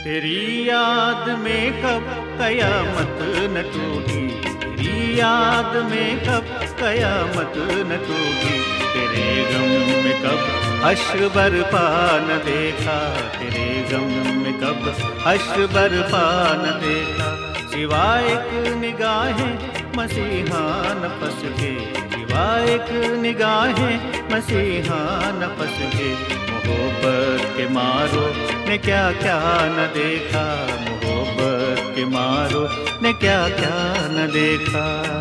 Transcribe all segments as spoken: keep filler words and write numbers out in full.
तेरी याद में कब कयामत न टूटी, तेरी याद में कब कयामत न टूटी, तेरे गम में कब हश्र बरपा न देखा, तेरे गम में कब हश्र बरपा न देखा। सिवाय एक निगाहें मसीहा नफस के, सिवाय एक निगाहें मसीहा नफस के, मोहब्बत के मारो ने क्या क्या न देखा, मोहब्बत के मारो ने क्या क्या न देखा।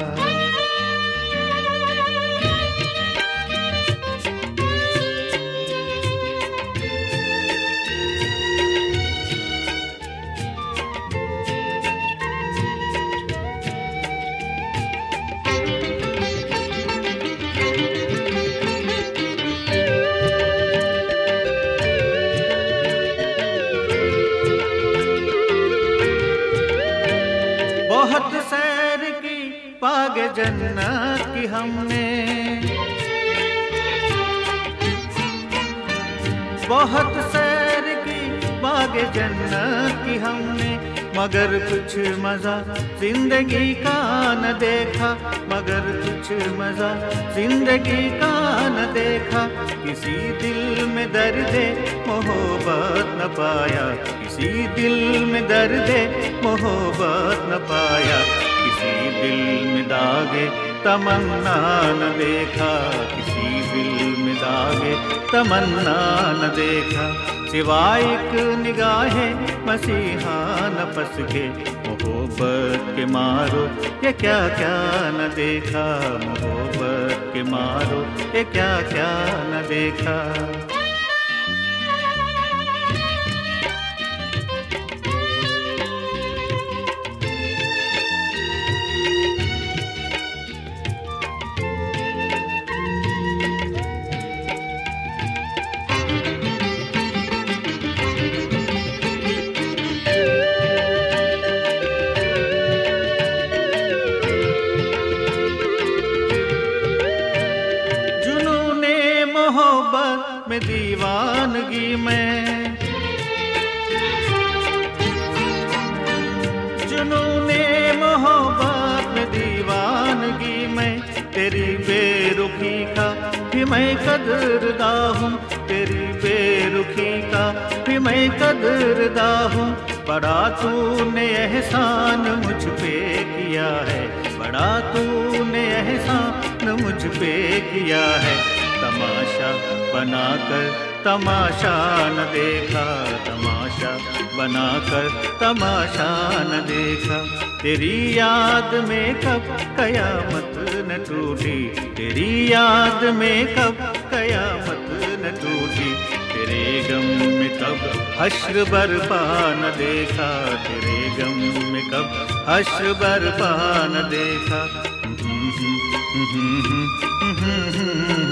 बहुत सैर की बाग जन्नत की हमने, बहुत सैर की बाग जन्नत की हमने, मगर कुछ मजा जिंदगी का न देखा, मगर कुछ मजा जिंदगी का न देखा। किसी दिल में दर्द मोहब्बत न पाया, किसी दिल में दर्द मोहब्बत न पाया, किसी दिल में दागे तमन्ना न देखा, किसी दिल में दागे तमन्ना न देखा। सिवाय एक निगाहें मसीहा नफस के, मोहब्बत के मारो ये क्या क्या न देखा, मोहब्बत के मारो ये क्या क्या न देखा। मोहब्बत में दीवानगी में, जुनूने मोहब्बत में दीवानगी में, तेरी बेरुखी का भी मैं कदरदा हूँ, तेरी बेरुखी का भी मैं कदरदा हूँ। बड़ा तूने एहसान मुझ पे किया है, बड़ा तूने एहसान मुझ पे किया है। तमाशा बनाकर तमाशा न देखा, तमाशा बनाकर तमाशा न देखा। तेरी याद में कब कयामत न टूटी, तेरी याद में कब कयामत न टूटी, तेरे गम में कब हश्र बरपा न देखा, तेरे गम में कब हश्र बरपा न देखा।